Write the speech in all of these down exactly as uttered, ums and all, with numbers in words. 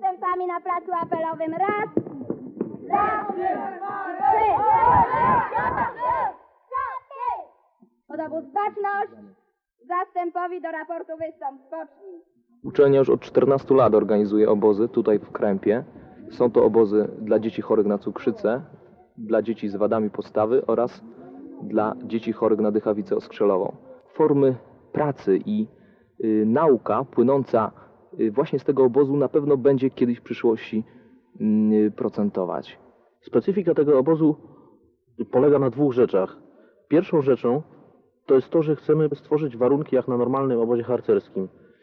występami na placu apelowym. Raz, trzy. Podobóz baczność. Zastępowi do raportu wystąp. Spocznij. Uczelnia już od czternastu lat organizuje obozy tutaj w Krępie. Są to obozy dla dzieci chorych na cukrzycę, dla dzieci z wadami postawy oraz dla dzieci chorych na dychawicę oskrzelową. Formy pracy i y, nauka płynąca y, właśnie z tego obozu na pewno będzie kiedyś w przyszłości y, procentować. Specyfika tego obozu polega na dwóch rzeczach. Pierwszą rzeczą to jest to, że chcemy stworzyć warunki jak na normalnym obozie harcerskim.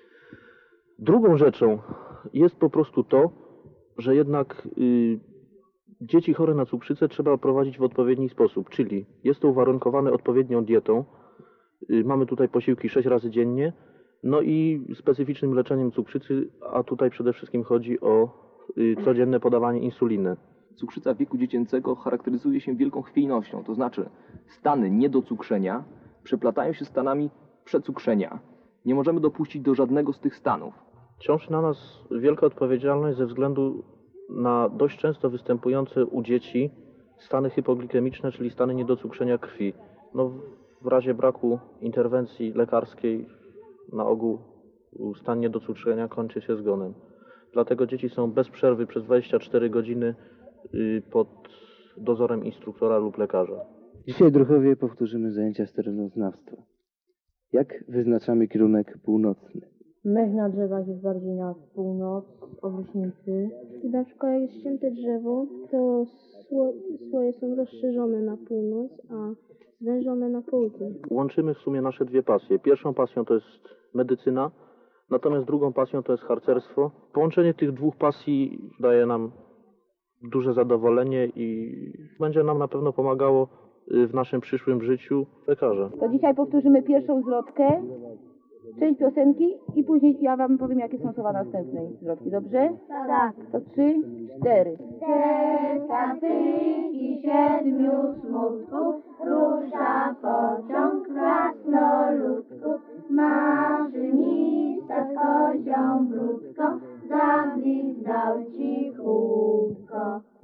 Drugą rzeczą jest po prostu to, że jednak y, dzieci chore na cukrzycę trzeba prowadzić w odpowiedni sposób, czyli jest to uwarunkowane odpowiednią dietą. Y, mamy tutaj posiłki sześć razy dziennie, no i specyficznym leczeniem cukrzycy, a tutaj przede wszystkim chodzi o y, codzienne podawanie insuliny. Cukrzyca wieku dziecięcego charakteryzuje się wielką chwiejnością, to znaczy stany niedocukrzenia przeplatają się stanami przecukrzenia. Nie możemy dopuścić do żadnego z tych stanów. Ciąży na nas wielka odpowiedzialność ze względu na dość często występujące u dzieci stany hypoglikemiczne, czyli stany niedocukrzenia krwi. No, w razie braku interwencji lekarskiej na ogół stan niedocukrzenia kończy się zgonem. Dlatego dzieci są bez przerwy przez dwadzieścia cztery godziny pod dozorem instruktora lub lekarza. Dzisiaj w Druchowie powtórzymy zajęcia sterynoznawstwa. Jak wyznaczamy kierunek północny? Mech na drzewach jest bardziej na północ, obrośnięty. Na przykład jak jest ścięte drzewo, to sło, słoje są rozszerzone na północ, a zwężone na południe. Łączymy w sumie nasze dwie pasje. Pierwszą pasją to jest medycyna, natomiast drugą pasją to jest harcerstwo. Połączenie tych dwóch pasji daje nam duże zadowolenie i będzie nam na pewno pomagało w naszym przyszłym życiu lekarza. To dzisiaj powtórzymy pierwszą zwrotkę, część piosenki i później ja wam powiem, jakie są słowa następnej zwrotki, dobrze? Tak. To trzy, cztery. Zestaw tych i siedmiu smutków, rusza pociąg krasnoludków, maszynista z kozią wrót,